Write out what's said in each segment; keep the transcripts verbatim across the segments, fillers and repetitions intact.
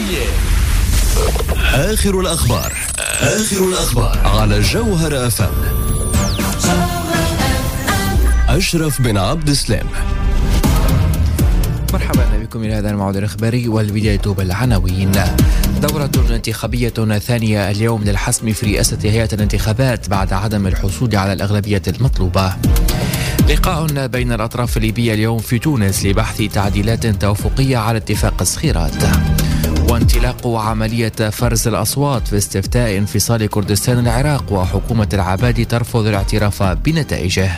المياه. آخر الأخبار آخر الأخبار على جوهر أف أم. أشرف بن عبد السلام. مرحبا بكم إلى هذا الموعد الإخباري، والبداية بالعناوين. دورة انتخابية ثانية اليوم للحسم في رئاسة هيئة الانتخابات بعد عدم الحصول على الأغلبية المطلوبة. لقاء بين الأطراف الليبية اليوم في تونس لبحث تعديلات توافقية على اتفاق الصخيرات. وانطلاق عملية فرز الأصوات في استفتاء انفصال كردستان العراق، وحكومة العبادي ترفض الاعتراف بنتائجه.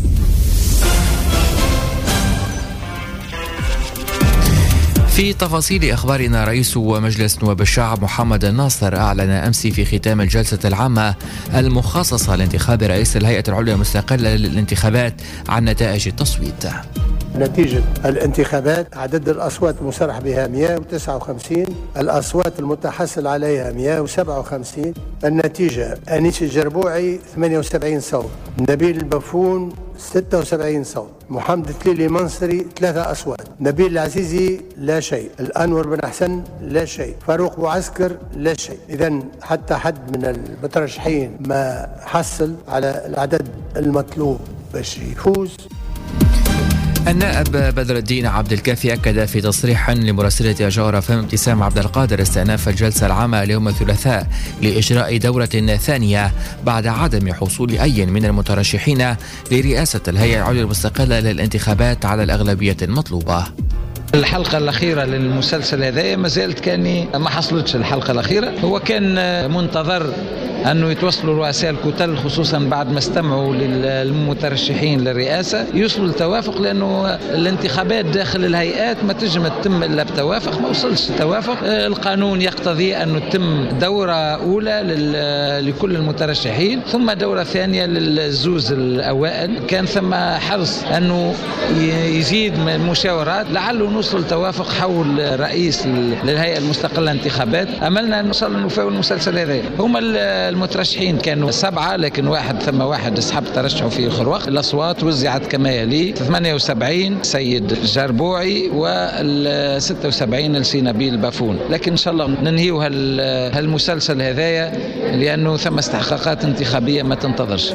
في تفاصيل أخبارنا، رئيس مجلس نواب الشعب محمد الناصر أعلن أمس في ختام الجلسة العامة المخصصة لانتخاب رئيس الهيئة العليا المستقلة للانتخابات عن نتائج التصويت. نتيجة الانتخابات عدد الأصوات المصرح بها مئة وتسعة وخمسين، الأصوات المتحصل عليها مئة وسبعة وخمسين. النتيجة: أنيس الجربوعي ثمانية وسبعين صوت، نبيل البفون ستة وسبعين صوت، محمد التليلي منصري ثلاثة أصوات، نبيل العزيزي لا شيء، الأنور بن حسن لا شيء، فاروق بوعسكر لا شيء. إذن حتى حد من المترشحين ما حصل على العدد المطلوب باش يفوز. النائب بدر الدين عبد الكافي أكد في تصريح لمراسلة جوهر أف أم ابتسام عبد القادر استئناف الجلسة العامة اليوم الثلاثاء لإجراء دورة ثانية بعد عدم حصول أي من المترشحين لرئاسة الهيئة العليا المستقلة للانتخابات على الأغلبية المطلوبة. الحلقة الأخيرة للمسلسل هذا ما زالت كاني ما حصلتش. الحلقة الأخيرة هو كان منتظر أنه يتوصلوا رؤساء الكتل، خصوصا بعد ما استمعوا للمترشحين للرئاسة، يوصلوا لتوافق، لأنه الانتخابات داخل الهيئات ما تجم تتم إلا بتوافق. ما وصلش توافق. القانون يقتضي أنه تتم دورة أولى لكل المترشحين، ثم دورة ثانية للزوز الأوائل. كان ثم حرص أنه يزيد من المشاورات لعله نوصل لتوافق حول رئيس للهيئة المستقلة للانتخابات. أملنا أن نوصل نفاو المسلسل هذا. هم المترشحين كانوا سبعة، لكن واحد ثم واحد سحب ترشحوا في خروق. الأصوات وزعت كما يلي: ثمانية وسبعين سيد جربوعي وال ستة وسبعين لسي نبيل بافون. لكن إن شاء الله ننهيو هالمسلسل هذايا، لأنه ثم استحقاقات انتخابية ما تنتظرش.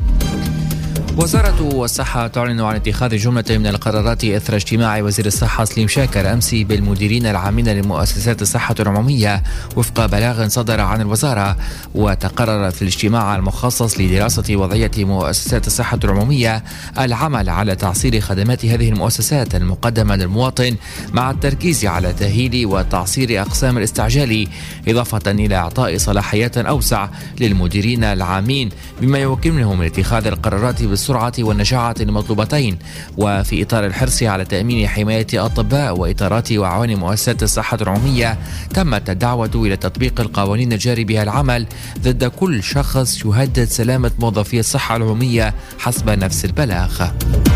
وزارة الصحة تعلن عن اتخاذ جملة من القرارات إثر اجتماع وزير الصحة سليم شاكر أمس بالمديرين العامين لمؤسسات الصحة العمومية وفق بلاغ صدر عن الوزارة. وتقرر في الاجتماع المخصص لدراسة وضعية مؤسسات الصحة العمومية العمل على تعصير خدمات هذه المؤسسات المقدمة للمواطن، مع التركيز على تأهيل وتعصير أقسام الاستعجال، إضافة إلى إعطاء صلاحيات أوسع للمديرين العامين بما يمكنهم من اتخاذ القرارات بالسرعة والنجاعة المطلوبتين. وفي إطار الحرص على تأمين حماية الأطباء وإطارات وأعوان مؤسسات الصحة العمومية، تمت الدعوة إلى تطبيق القوانين الجاري بها العمل ضد كل شخص يهدد سلامة موظفي الصحة العمومية حسب نفس البلاغ.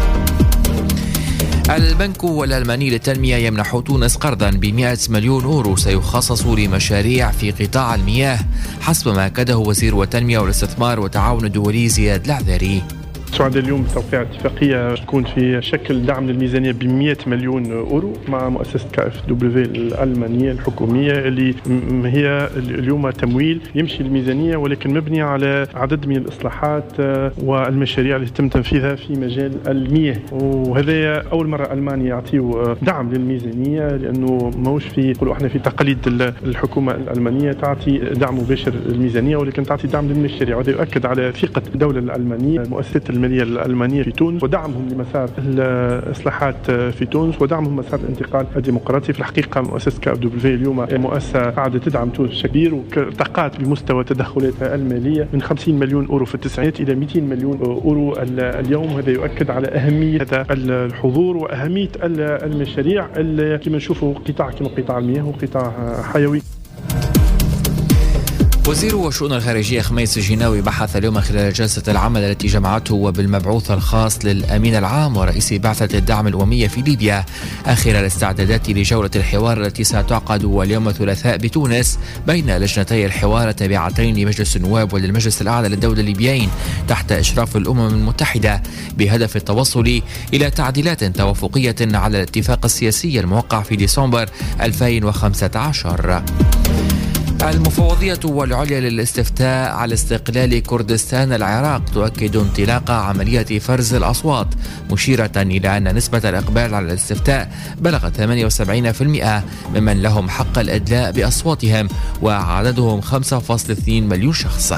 البنك الألماني للتنمية يمنح تونس قرضا بمئة مليون أورو سيخصص لمشاريع في قطاع المياه، حسب ما أكده وزير التنمية والاستثمار والتعاون الدولي زياد العذاري. سعد اليوم بتوقيع اتفاقية تكون في شكل دعم للميزانية بمئة مليون أورو مع مؤسسة كي اف دبليو الألمانية الحكومية، اللي هي اليوم تمويل يمشي الميزانية، ولكن مبني على عدد من الإصلاحات والمشاريع اللي تم تنفيذها في مجال المياه. وهذا أول مرة ألمانيا يعطيوا دعم للميزانية، لأنه موش في قولوا احنا في تقاليد الحكومة الألمانية تعطي دعم مباشر للميزانية، ولكن تعطي دعم للمشاريع. وهذا يؤكد على ثقة الدولة الألمانية مؤسسة المالية الألمانية في تونس، ودعمهم لمسار الإصلاحات في تونس، ودعمهم مسار الانتقال الديمقراطي. في الحقيقة مؤسسة كي اف دبليو اليوم مؤسسة قاعدة تدعم تونس بشكل كبير، وارتقت بمستوى تدخلاتها المالية من خمسين مليون أورو في التسعينات إلى مئتين مليون أورو اليوم. هذا يؤكد على أهمية هذا الحضور وأهمية المشاريع اللي كما نشوفوا قطاع كما قطاع المياه وقطاع حيوي. وزير الشؤون الخارجية خميس الجناوي بحث اليوم خلال جلسة العمل التي جمعته بالمبعوث الخاص للأمين العام ورئيس بعثة الدعم الأممي في ليبيا آخر الاستعدادات لجولة الحوار التي ستعقد اليوم الثلاثاء بتونس بين لجنتي الحوار التابعتين لمجلس النواب وللمجلس الأعلى للدولة الليبيين تحت إشراف الأمم المتحدة بهدف التوصل إلى تعديلات توافقية على الاتفاق السياسي الموقع في ديسمبر ألفين وخمسة عشر. المفوضية العليا للاستفتاء على استقلال كردستان العراق تؤكد انطلاق عملية فرز الأصوات، مشيرة إلى أن نسبة الإقبال على الاستفتاء بلغت ثمانية وسبعين بالمئة ممن لهم حق الإدلاء بأصواتهم وعددهم خمسة فاصلة اثنين مليون شخص.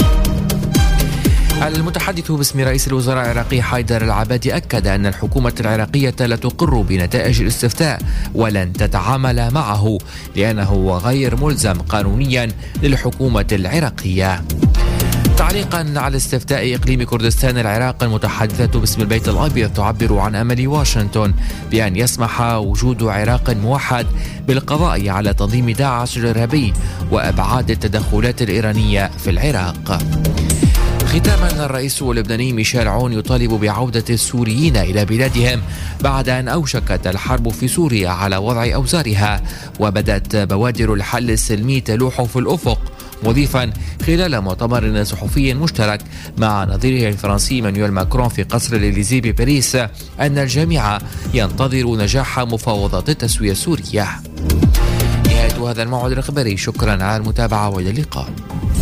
المتحدث باسم رئيس الوزراء العراقي حيدر العبادي أكد أن الحكومة العراقية لا تقر بنتائج الاستفتاء ولن تتعامل معه لأنه غير ملزم قانونيا للحكومة العراقية. تعليقا على استفتاء إقليم كردستان العراق، المتحدثة باسم البيت الأبيض تعبر عن أمل واشنطن بأن يسمح وجود عراق موحد بالقضاء على تنظيم داعش الإرهابي وأبعاد التدخلات الإيرانية في العراق. ختاما، الرئيس اللبناني ميشيل عون يطالب بعودة السوريين إلى بلادهم بعد أن أوشكت الحرب في سوريا على وضع أوزارها وبدت بوادر الحل السلمي تلوح في الأفق، مضيفا خلال مؤتمر صحفي مشترك مع نظيره الفرنسي مانويل ماكرون في قصر الإليزي بباريس أن الجميع ينتظر نجاح مفاوضات التسوية السورية. نهاية هذا الموعد الإخباري، شكرا على المتابعة وإلى اللقاء.